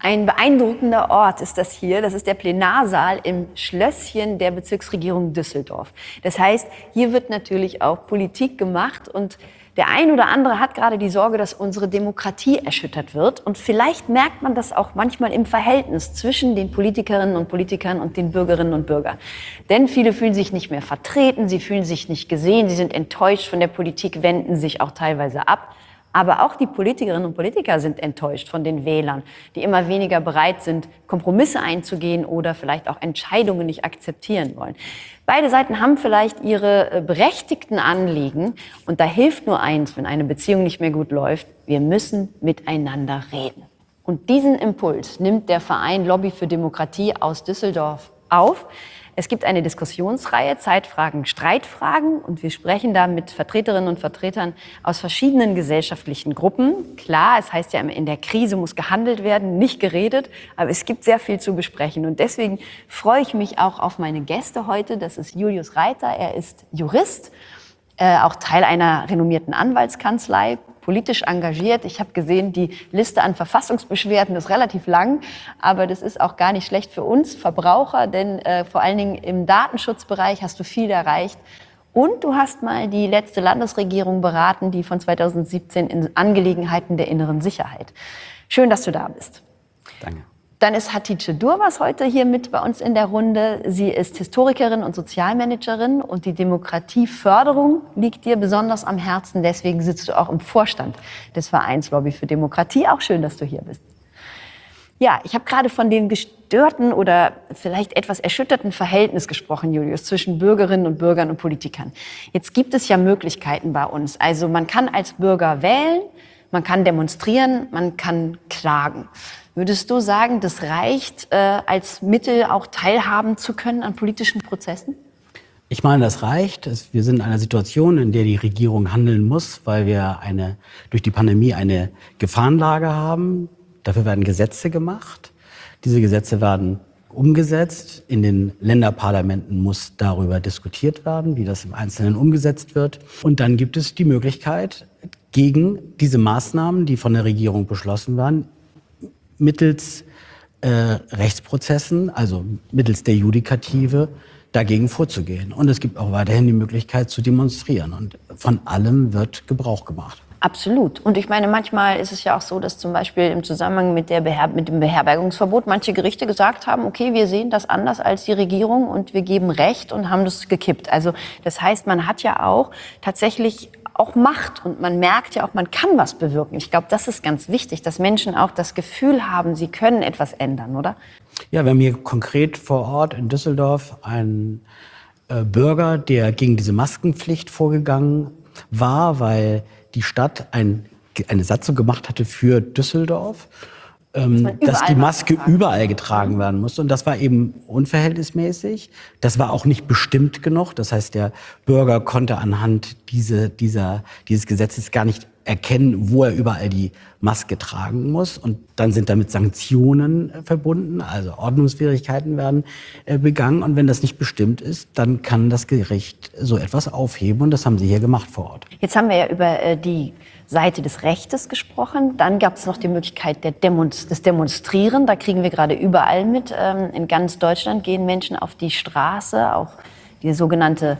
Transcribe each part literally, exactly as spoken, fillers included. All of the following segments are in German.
Ein beeindruckender Ort ist das hier. Das ist der Plenarsaal im Schlösschen der Bezirksregierung Düsseldorf. Das heißt, hier wird natürlich auch Politik gemacht und der ein oder andere hat gerade die Sorge, dass unsere Demokratie erschüttert wird. Und vielleicht merkt man das auch manchmal im Verhältnis zwischen den Politikerinnen und Politikern und den Bürgerinnen und Bürgern. Denn viele fühlen sich nicht mehr vertreten, sie fühlen sich nicht gesehen, sie sind enttäuscht von der Politik, wenden sich auch teilweise ab. Aber auch die Politikerinnen und Politiker sind enttäuscht von den Wählern, die immer weniger bereit sind, Kompromisse einzugehen oder vielleicht auch Entscheidungen nicht akzeptieren wollen. Beide Seiten haben vielleicht ihre berechtigten Anliegen. Und da hilft nur eins, wenn eine Beziehung nicht mehr gut läuft: Wir müssen miteinander reden. Und diesen Impuls nimmt der Verein Lobby für Demokratie aus Düsseldorf auf. Es gibt eine Diskussionsreihe, Zeitfragen, Streitfragen, und wir sprechen da mit Vertreterinnen und Vertretern aus verschiedenen gesellschaftlichen Gruppen. Klar, es heißt ja immer, in der Krise muss gehandelt werden, nicht geredet, aber es gibt sehr viel zu besprechen. Und deswegen freue ich mich auch auf meine Gäste heute. Das ist Julius Reiter, er ist Jurist, äh, auch Teil einer renommierten Anwaltskanzlei, politisch engagiert. Ich habe gesehen, die Liste an Verfassungsbeschwerden ist relativ lang, aber das ist auch gar nicht schlecht für uns Verbraucher, denn äh, vor allen Dingen im Datenschutzbereich hast du viel erreicht. Und du hast mal die letzte Landesregierung beraten, die von zweitausendsiebzehn in Angelegenheiten der inneren Sicherheit. Schön, dass du da bist. Danke. Dann ist Hatice Durmaz heute hier mit bei uns in der Runde. Sie ist Historikerin und Sozialmanagerin und die Demokratieförderung liegt dir besonders am Herzen. Deswegen sitzt du auch im Vorstand des Vereins Lobby für Demokratie. Auch schön, dass du hier bist. Ja, ich habe gerade von dem gestörten oder vielleicht etwas erschütterten Verhältnis gesprochen, Julius, zwischen Bürgerinnen und Bürgern und Politikern. Jetzt gibt es ja Möglichkeiten bei uns. Also man kann als Bürger wählen, man kann demonstrieren, man kann klagen. Würdest du sagen, das reicht, äh, als Mittel auch teilhaben zu können an politischen Prozessen? Ich meine, das reicht. Wir sind in einer Situation, in der die Regierung handeln muss, weil wir eine, durch die Pandemie eine Gefahrenlage haben. Dafür werden Gesetze gemacht. Diese Gesetze werden umgesetzt. In den Länderparlamenten muss darüber diskutiert werden, wie das im Einzelnen umgesetzt wird. Und dann gibt es die Möglichkeit, gegen diese Maßnahmen, die von der Regierung beschlossen werden, mittels äh, Rechtsprozessen, also mittels der Judikative, dagegen vorzugehen. Und es gibt auch weiterhin die Möglichkeit zu demonstrieren. Und von allem wird Gebrauch gemacht. Absolut. Und ich meine, manchmal ist es ja auch so, dass zum Beispiel im Zusammenhang mit, der Beher- mit dem Beherbergungsverbot manche Gerichte gesagt haben, okay, wir sehen das anders als die Regierung und wir geben Recht, und haben das gekippt. Also das heißt, man hat ja auch tatsächlich auch Macht und man merkt ja auch, man kann was bewirken. Ich glaube, das ist ganz wichtig, dass Menschen auch das Gefühl haben, sie können etwas ändern, oder? Ja, wir haben hier konkret vor Ort in Düsseldorf einen äh, Bürger, der gegen diese Maskenpflicht vorgegangen war, weil die Stadt ein, eine Satzung gemacht hatte für Düsseldorf, ähm, dass die Maske überall getragen werden musste. Und das war eben unverhältnismäßig. Das war auch nicht bestimmt genug. Das heißt, der Bürger konnte anhand diese, dieser, dieses Gesetzes gar nicht erkennen, wo er überall die Maske tragen muss. Und dann sind damit Sanktionen äh, verbunden, also Ordnungswidrigkeiten werden äh, begangen. Und wenn das nicht bestimmt ist, dann kann das Gericht so etwas aufheben. Und das haben sie hier gemacht vor Ort. Jetzt haben wir ja über äh, die Seite des Rechtes gesprochen. Dann gab es noch die Möglichkeit der Demonst- des Demonstrieren. Da kriegen wir gerade überall mit. Ähm, in ganz Deutschland gehen Menschen auf die Straße. Auch die sogenannte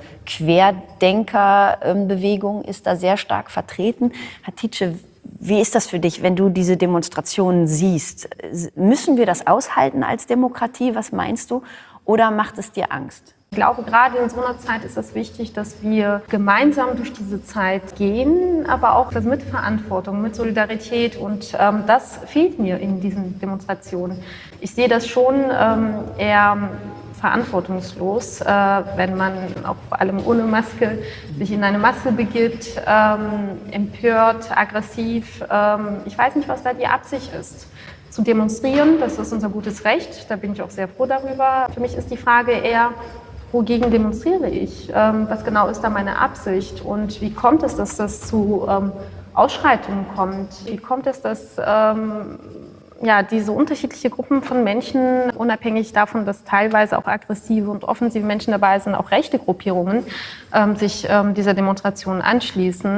Querdenkerbewegung ist da sehr stark vertreten. Hatice, wie ist das für dich, wenn du diese Demonstrationen siehst? Müssen wir das aushalten als Demokratie? Was meinst du? Oder macht es dir Angst? Ich glaube, gerade in so einer Zeit ist es wichtig, dass wir gemeinsam durch diese Zeit gehen, aber auch das mit Verantwortung, mit Solidarität. Und ähm, das fehlt mir in diesen Demonstrationen. Ich sehe das schon ähm, eher verantwortungslos, äh, wenn man auch vor allem ohne Maske sich in eine Masse begibt, ähm, empört, aggressiv. Ähm, ich weiß nicht, was da die Absicht ist. Zu demonstrieren, das ist unser gutes Recht, da bin ich auch sehr froh darüber. Für mich ist die Frage eher, wogegen demonstriere ich? Ähm, was genau ist da meine Absicht? Und wie kommt es, dass das zu ähm, Ausschreitungen kommt? Wie kommt es, dass ähm, ja, diese unterschiedlichen Gruppen von Menschen, unabhängig davon, dass teilweise auch aggressive und offensive Menschen dabei sind, auch rechte Gruppierungen, ähm, sich ähm, dieser Demonstration anschließen?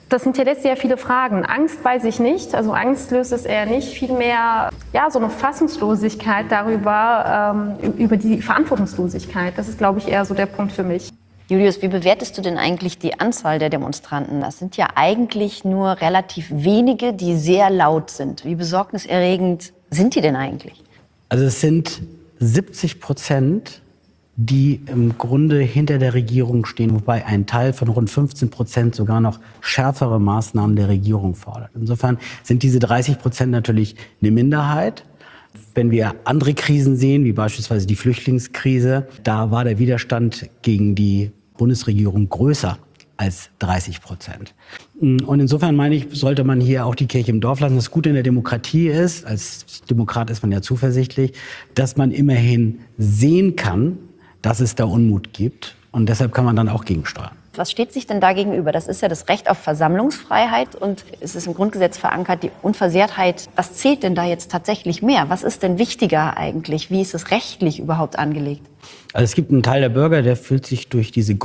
Das hinterlässt sehr viele Fragen. Angst weiß ich nicht, also Angst löst es eher nicht, vielmehr ja, so eine Fassungslosigkeit darüber, ähm, über die Verantwortungslosigkeit. Das ist, glaube ich, eher so der Punkt für mich. Julius, wie bewertest du denn eigentlich die Anzahl der Demonstranten? Das sind ja eigentlich nur relativ wenige, die sehr laut sind. Wie besorgniserregend sind die denn eigentlich? Also es sind siebzig Prozent, die im Grunde hinter der Regierung stehen, wobei ein Teil von rund fünfzehn Prozent sogar noch schärfere Maßnahmen der Regierung fordert. Insofern sind diese dreißig Prozent natürlich eine Minderheit. Wenn wir andere Krisen sehen, wie beispielsweise die Flüchtlingskrise, da war der Widerstand gegen die Bundesregierung größer als dreißig Prozent. Und insofern meine ich, sollte man hier auch die Kirche im Dorf lassen. Das Gute in der Demokratie ist, als Demokrat ist man ja zuversichtlich, dass man immerhin sehen kann, dass es da Unmut gibt. Und deshalb kann man dann auch gegensteuern. Was steht sich denn da gegenüber? Das ist ja das Recht auf Versammlungsfreiheit und es ist im Grundgesetz verankert, die Unversehrtheit. Was zählt denn da jetzt tatsächlich mehr? Was ist denn wichtiger eigentlich? Wie ist es rechtlich überhaupt angelegt? Also es gibt einen Teil der Bürger, der fühlt sich durch diese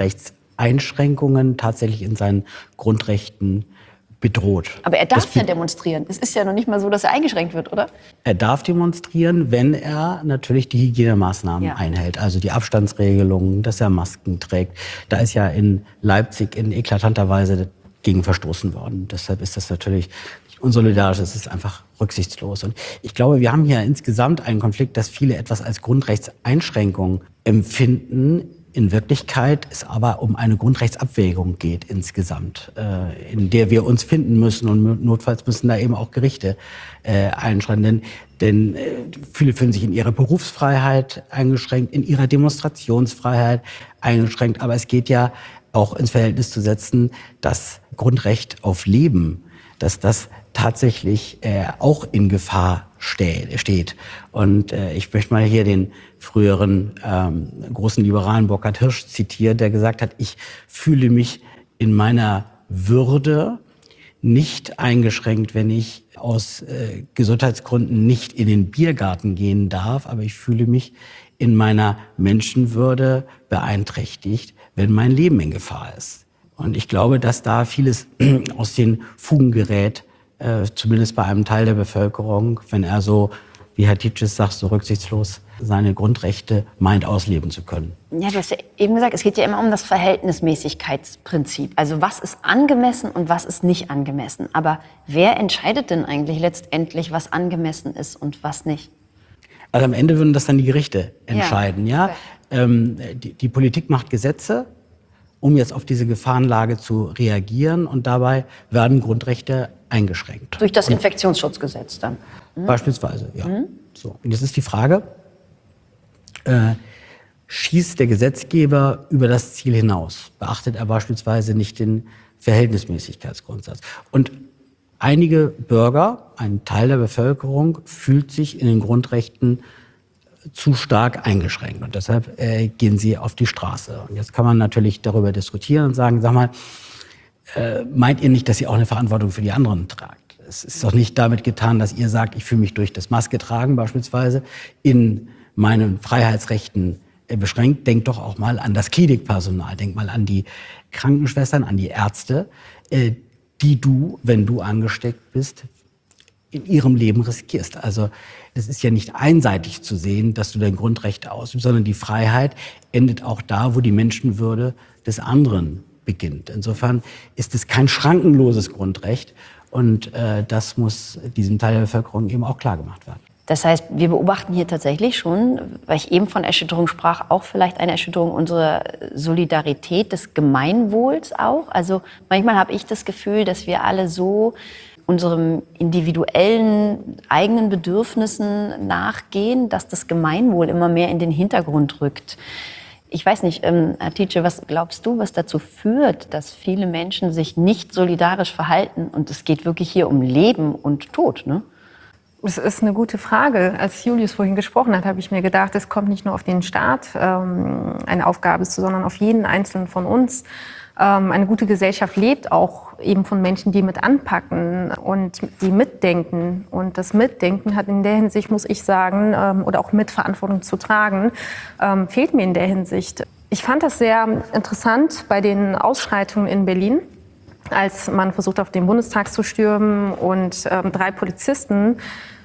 Grundrechtseinschränkungen tatsächlich in seinen Grundrechten bedroht. Aber er darf das ja demonstrieren. Es ist ja noch nicht mal so, dass er eingeschränkt wird, oder? Er darf demonstrieren, wenn er natürlich die Hygienemaßnahmen Ja. einhält. Also die Abstandsregelungen, dass er Masken trägt. Da ist ja in Leipzig in eklatanter Weise gegen verstoßen worden. Deshalb ist das natürlich nicht unsolidarisch, es ist einfach rücksichtslos. Und ich glaube, wir haben hier insgesamt einen Konflikt, dass viele etwas als Grundrechtseinschränkung empfinden. In Wirklichkeit es aber um eine Grundrechtsabwägung geht insgesamt, äh, in der wir uns finden müssen und notfalls müssen da eben auch Gerichte äh, einschreiten. Denn, denn äh, viele fühlen sich in ihrer Berufsfreiheit eingeschränkt, in ihrer Demonstrationsfreiheit eingeschränkt. Aber es geht ja auch ins Verhältnis zu setzen, das Grundrecht auf Leben, dass das tatsächlich äh, auch in Gefahr ste- steht. Und äh, ich möchte mal hier den früheren ähm, großen Liberalen Burkhard Hirsch zitieren, der gesagt hat, ich fühle mich in meiner Würde nicht eingeschränkt, wenn ich aus äh, Gesundheitsgründen nicht in den Biergarten gehen darf, aber ich fühle mich in meiner Menschenwürde beeinträchtigt, wenn mein Leben in Gefahr ist. Und ich glaube, dass da vieles aus den Fugen gerät, äh, zumindest bei einem Teil der Bevölkerung, wenn er so, wie Herr Titsches sagt, so rücksichtslos seine Grundrechte meint, ausleben zu können. Ja, du hast ja eben gesagt, es geht ja immer um das Verhältnismäßigkeitsprinzip. Also was ist angemessen und was ist nicht angemessen. Aber wer entscheidet denn eigentlich letztendlich, was angemessen ist und was nicht? Also am Ende würden das dann die Gerichte entscheiden. Ja, Ja? okay. ähm, die, die Politik macht Gesetze, um jetzt auf diese Gefahrenlage zu reagieren. Und dabei werden Grundrechte eingeschränkt. Durch das Infektionsschutzgesetz dann? Mhm. Beispielsweise, ja. Mhm. So. Und jetzt ist die Frage, äh, schießt der Gesetzgeber über das Ziel hinaus? Beachtet er beispielsweise nicht den Verhältnismäßigkeitsgrundsatz? Und einige Bürger, ein Teil der Bevölkerung, fühlt sich in den Grundrechten zu stark eingeschränkt. Und deshalb äh, gehen sie auf die Straße. Und jetzt kann man natürlich darüber diskutieren und sagen, sag mal, äh, meint ihr nicht, dass ihr auch eine Verantwortung für die anderen tragt? Es ist doch nicht damit getan, dass ihr sagt, ich fühle mich durch das Maske tragen beispielsweise in meinen Freiheitsrechten äh, beschränkt. Denkt doch auch mal an das Klinikpersonal. Denkt mal an die Krankenschwestern, an die Ärzte, äh, die du, wenn du angesteckt bist, in ihrem Leben riskierst. Also es ist ja nicht einseitig zu sehen, dass du dein Grundrecht ausübst, sondern die Freiheit endet auch da, wo die Menschenwürde des anderen beginnt. Insofern ist es kein schrankenloses Grundrecht und äh, das muss diesem Teil der Bevölkerung eben auch klar gemacht werden. Das heißt, wir beobachten hier tatsächlich schon, weil ich eben von Erschütterung sprach, auch vielleicht eine Erschütterung unserer Solidarität, des Gemeinwohls auch. Also manchmal habe ich das Gefühl, dass wir alle so unserem individuellen eigenen Bedürfnissen nachgehen, dass das Gemeinwohl immer mehr in den Hintergrund rückt. Ich weiß nicht, ähm, Herr Tietsche, was glaubst du, was dazu führt, dass viele Menschen sich nicht solidarisch verhalten? Und es geht wirklich hier um Leben und Tod, ne? Das ist eine gute Frage. Als Julius vorhin gesprochen hat, habe ich mir gedacht, es kommt nicht nur auf den Staat ähm, eine Aufgabe zu, sondern auf jeden Einzelnen von uns. Ähm, eine gute Gesellschaft lebt auch eben von Menschen, die mit anpacken und die mitdenken. Und das Mitdenken hat in der Hinsicht, muss ich sagen, ähm, oder auch Mitverantwortung zu tragen, ähm, fehlt mir in der Hinsicht. Ich fand das sehr interessant bei den Ausschreitungen in Berlin. als man versucht, auf den Bundestag zu stürmen und ähm, drei Polizisten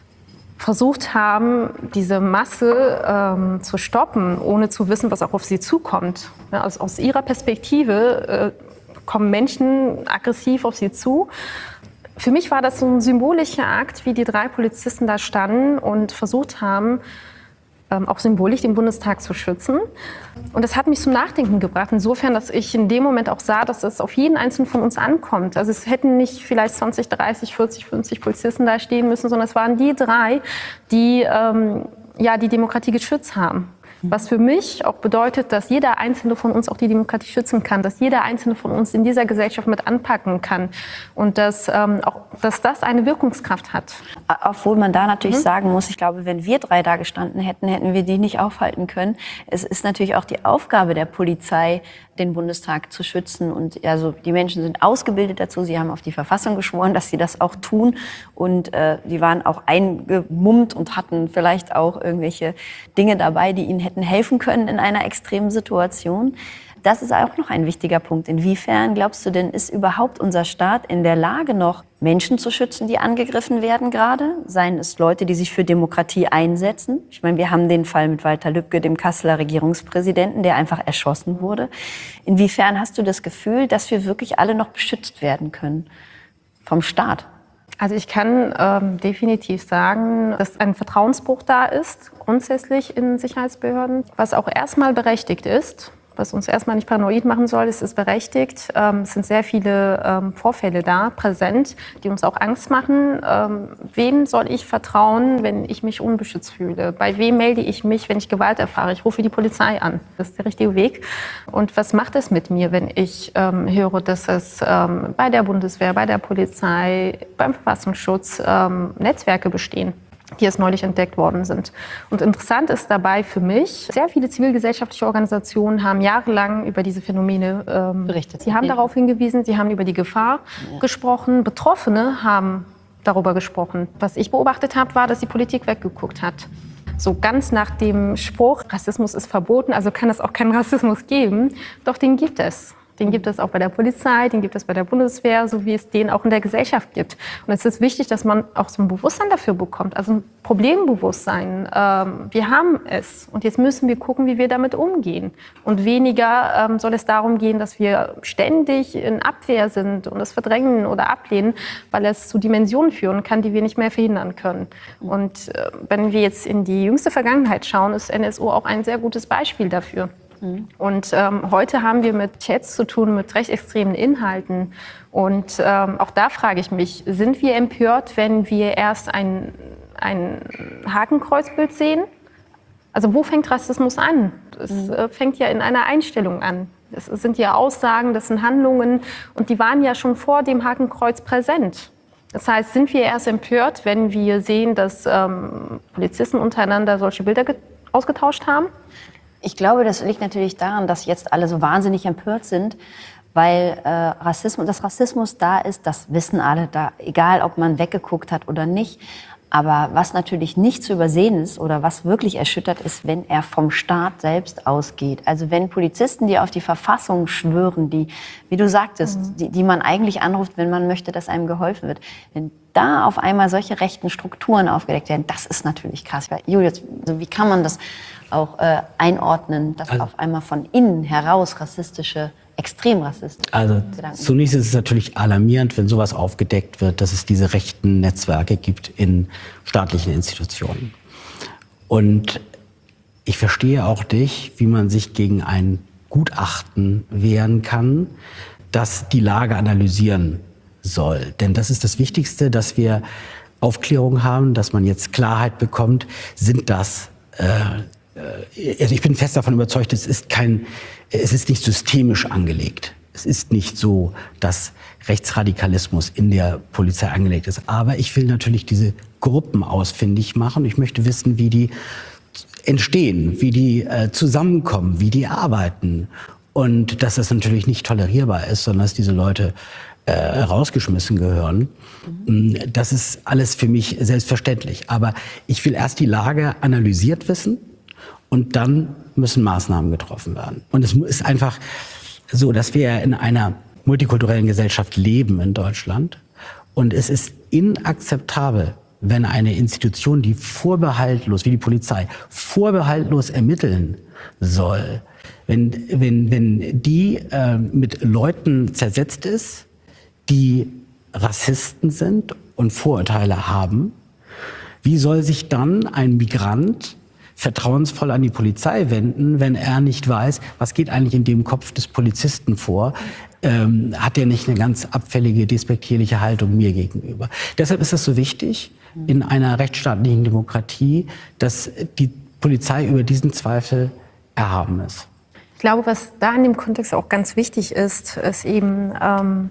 versucht haben, diese Masse ähm, zu stoppen, ohne zu wissen, was auch auf sie zukommt. Ja, also aus ihrer Perspektive äh, kommen Menschen aggressiv auf sie zu. Für mich war das so ein symbolischer Akt, wie die drei Polizisten da standen und versucht haben, ähm, auch symbolisch den Bundestag zu schützen. Und das hat mich zum Nachdenken gebracht, insofern, dass ich in dem Moment auch sah, dass es auf jeden Einzelnen von uns ankommt. Also es hätten nicht vielleicht zwanzig, dreißig, vierzig, fünfzig Polizisten da stehen müssen, sondern es waren die drei, die ähm, ja, die Demokratie geschützt haben. Was für mich auch bedeutet, dass jeder Einzelne von uns auch die Demokratie schützen kann, dass jeder Einzelne von uns in dieser Gesellschaft mit anpacken kann und dass, ähm, auch, dass das eine Wirkungskraft hat. Obwohl man da natürlich Mhm. sagen muss, ich glaube, wenn wir drei da gestanden hätten, hätten wir die nicht aufhalten können. Es ist natürlich auch die Aufgabe der Polizei, den Bundestag zu schützen. Und also die Menschen sind ausgebildet dazu. Sie haben auf die Verfassung geschworen, dass sie das auch tun. Und äh, die waren auch eingemummt und hatten vielleicht auch irgendwelche Dinge dabei, die ihnen hätten helfen können in einer extremen Situation. Das ist auch noch ein wichtiger Punkt. Inwiefern, glaubst du denn, ist überhaupt unser Staat in der Lage, noch Menschen zu schützen, die angegriffen werden gerade? Seien es Leute, die sich für Demokratie einsetzen? Ich meine, wir haben den Fall mit Walter Lübcke, dem Kasseler Regierungspräsidenten, der einfach erschossen wurde. Inwiefern hast du das Gefühl, dass wir wirklich alle noch beschützt werden können vom Staat? Also ich kann ähm, definitiv sagen, dass ein Vertrauensbruch da ist, grundsätzlich in Sicherheitsbehörden, was auch erstmal berechtigt ist. Was uns erstmal nicht paranoid machen soll, es ist berechtigt. Ähm, es sind sehr viele ähm, Vorfälle da, präsent, die uns auch Angst machen. Ähm, wem soll ich vertrauen, wenn ich mich unbeschützt fühle? Bei wem melde ich mich, wenn ich Gewalt erfahre? Ich rufe die Polizei an. Das ist der richtige Weg. Und was macht es mit mir, wenn ich ähm, höre, dass es ähm, bei der Bundeswehr, bei der Polizei, beim Verfassungsschutz ähm, Netzwerke bestehen, die erst neulich entdeckt worden sind. Und interessant ist dabei für mich, sehr viele zivilgesellschaftliche Organisationen haben jahrelang über diese Phänomene ähm, berichtet. Sie haben ja. darauf hingewiesen, sie haben über die Gefahr ja. gesprochen. Betroffene haben darüber gesprochen. Was ich beobachtet habe, war, dass die Politik weggeguckt hat. So ganz nach dem Spruch, Rassismus ist verboten, also kann es auch keinen Rassismus geben. Doch den gibt es. Den gibt es auch bei der Polizei, den gibt es bei der Bundeswehr, so wie es den auch in der Gesellschaft gibt. Und es ist wichtig, dass man auch so ein Bewusstsein dafür bekommt, also ein Problembewusstsein. Ähm, wir haben es und jetzt müssen wir gucken, wie wir damit umgehen. Und weniger ähm, soll es darum gehen, dass wir ständig in Abwehr sind und das verdrängen oder ablehnen, weil es zu Dimensionen führen kann, die wir nicht mehr verhindern können. Und äh, wenn wir jetzt in die jüngste Vergangenheit schauen, ist N S O auch ein sehr gutes Beispiel dafür. Und ähm, heute haben wir mit Chats zu tun, mit rechtsextremen Inhalten. Und ähm, auch da frage ich mich, sind wir empört, wenn wir erst ein, ein Hakenkreuzbild sehen? Also wo fängt Rassismus an? Es äh, fängt ja in einer Einstellung an. Das sind ja Aussagen, das sind Handlungen und die waren ja schon vor dem Hakenkreuz präsent. Das heißt, sind wir erst empört, wenn wir sehen, dass ähm, Polizisten untereinander solche Bilder ausgetauscht haben? Ich glaube, das liegt natürlich daran, dass jetzt alle so wahnsinnig empört sind, weil äh, Rassismus, dass Rassismus da ist, das wissen alle, da, egal ob man weggeguckt hat oder nicht. Aber was natürlich nicht zu übersehen ist oder was wirklich erschüttert ist, wenn er vom Staat selbst ausgeht. Also wenn Polizisten, die auf die Verfassung schwören, die, wie du sagtest, mhm. die, die man eigentlich anruft, wenn man möchte, dass einem geholfen wird, wenn da auf einmal solche rechten Strukturen aufgedeckt werden, das ist natürlich krass. Julius, also wie kann man das auch äh, einordnen, dass also, auf einmal von innen heraus rassistische, extrem rassistische Also Gedanken. Zunächst ist es natürlich alarmierend, wenn sowas aufgedeckt wird, dass es diese rechten Netzwerke gibt in staatlichen Institutionen. Und ich verstehe auch nicht, wie man sich gegen ein Gutachten wehren kann, das die Lage analysieren soll. Denn das ist das Wichtigste, dass wir Aufklärung haben, dass man jetzt Klarheit bekommt, sind das äh, Also ich bin fest davon überzeugt, es ist kein, es ist nicht systemisch angelegt. Es ist nicht so, dass Rechtsradikalismus in der Polizei angelegt ist. Aber ich will natürlich diese Gruppen ausfindig machen. Ich möchte wissen, wie die entstehen, wie die äh, zusammenkommen, wie die arbeiten. Und dass das natürlich nicht tolerierbar ist, sondern dass diese Leute äh, rausgeschmissen gehören. Mhm. Das ist alles für mich selbstverständlich. Aber ich will erst die Lage analysiert wissen. Und dann müssen Maßnahmen getroffen werden. Und es ist einfach so, dass wir in einer multikulturellen Gesellschaft leben in Deutschland. Und es ist inakzeptabel, wenn eine Institution, die vorbehaltlos, wie die Polizei, vorbehaltlos ermitteln soll, wenn, wenn, wenn die äh, mit Leuten zersetzt ist, die Rassisten sind und Vorurteile haben, wie soll sich dann ein Migrant vertrauensvoll an die Polizei wenden, wenn er nicht weiß, was geht eigentlich in dem Kopf des Polizisten vor? Ähm, hat er nicht eine ganz abfällige, despektierliche Haltung mir gegenüber? Deshalb ist es so wichtig, in einer rechtsstaatlichen Demokratie, dass die Polizei über diesen Zweifel erhaben ist. Ich glaube, was da in dem Kontext auch ganz wichtig ist, ist eben, ähm,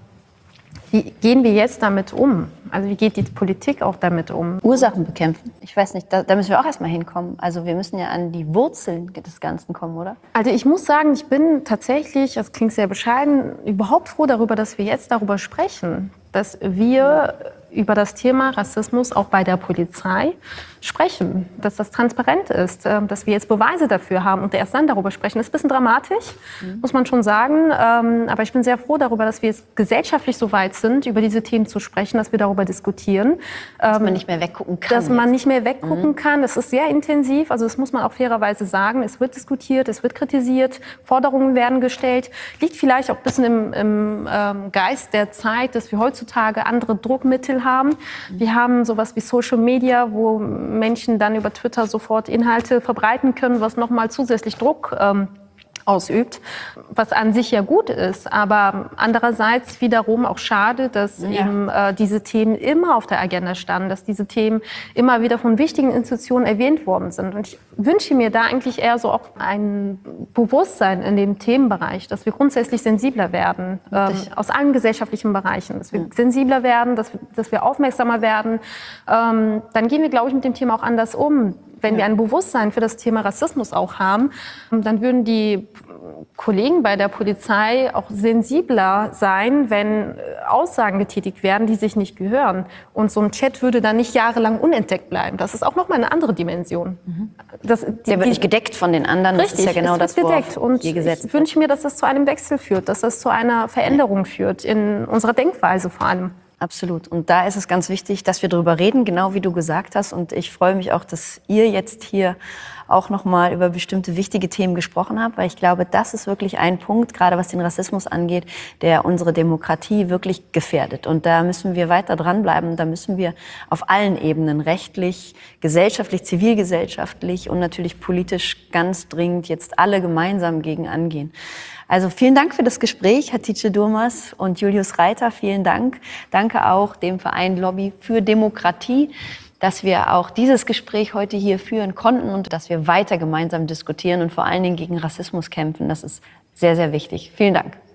wie gehen wir jetzt damit um? Also wie geht die Politik auch damit um? Ursachen bekämpfen. Ich weiß nicht, da, da müssen wir auch erstmal hinkommen. Also wir müssen ja an die Wurzeln des Ganzen kommen, oder? Also ich muss sagen, ich bin tatsächlich, das klingt sehr bescheiden, überhaupt froh darüber, dass wir jetzt darüber sprechen. Dass wir über das Thema Rassismus auch bei der Polizei sprechen, dass das transparent ist, dass wir jetzt Beweise dafür haben und erst dann darüber sprechen. Das ist ein bisschen dramatisch, mhm. muss man schon sagen, aber ich bin sehr froh darüber, dass wir jetzt gesellschaftlich so weit sind, über diese Themen zu sprechen, dass wir darüber diskutieren. Dass man nicht mehr weggucken kann. Dass man jetzt. nicht mehr weggucken mhm. kann, das ist sehr intensiv, also das muss man auch fairerweise sagen, es wird diskutiert, es wird kritisiert, Forderungen werden gestellt, liegt vielleicht auch ein bisschen im, im ähm, Geist der Zeit, dass wir heutzutage andere Druckmittel haben. Wir haben sowas wie Social Media, wo Menschen dann über Twitter sofort Inhalte verbreiten können, was nochmal zusätzlich Druck ähm, ausübt, was an sich ja gut ist, aber andererseits wiederum auch schade, dass ja. eben äh, diese Themen immer auf der Agenda standen, dass diese Themen immer wieder von wichtigen Institutionen erwähnt worden sind. Und ich wünsche mir da eigentlich eher so auch ein Bewusstsein in dem Themenbereich, dass wir grundsätzlich sensibler werden, ähm, aus allen gesellschaftlichen Bereichen, dass wir mhm. sensibler werden, dass wir, dass wir aufmerksamer werden. Ähm, dann gehen wir, glaube ich, mit dem Thema auch anders um. Wenn wir ein Bewusstsein für das Thema Rassismus auch haben, dann würden die Kollegen bei der Polizei auch sensibler sein, wenn Aussagen getätigt werden, die sich nicht gehören. Und so ein Chat würde dann nicht jahrelang unentdeckt bleiben. Das ist auch noch mal eine andere Dimension. Mhm. Das, die, Der wird nicht gedeckt von den anderen. Richtig, das ist ja genau es wird das, gedeckt. Und ich wünsche mir, dass das zu einem Wechsel führt, dass das zu einer Veränderung führt, in unserer Denkweise vor allem. Absolut. Und da ist es ganz wichtig, dass wir darüber reden, genau wie du gesagt hast. Und ich freue mich auch, dass ihr jetzt hier auch noch mal über bestimmte wichtige Themen gesprochen habt, weil ich glaube, das ist wirklich ein Punkt, gerade was den Rassismus angeht, der unsere Demokratie wirklich gefährdet. Und da müssen wir weiter dranbleiben. Da müssen wir auf allen Ebenen, rechtlich, gesellschaftlich, zivilgesellschaftlich und natürlich politisch ganz dringend jetzt alle gemeinsam gegen angehen. Also vielen Dank für das Gespräch, Hatice Durmaz und Julius Reiter. Vielen Dank. Danke auch dem Verein Lobby für Demokratie, dass wir auch dieses Gespräch heute hier führen konnten und dass wir weiter gemeinsam diskutieren und vor allen Dingen gegen Rassismus kämpfen. Das ist sehr, sehr wichtig. Vielen Dank.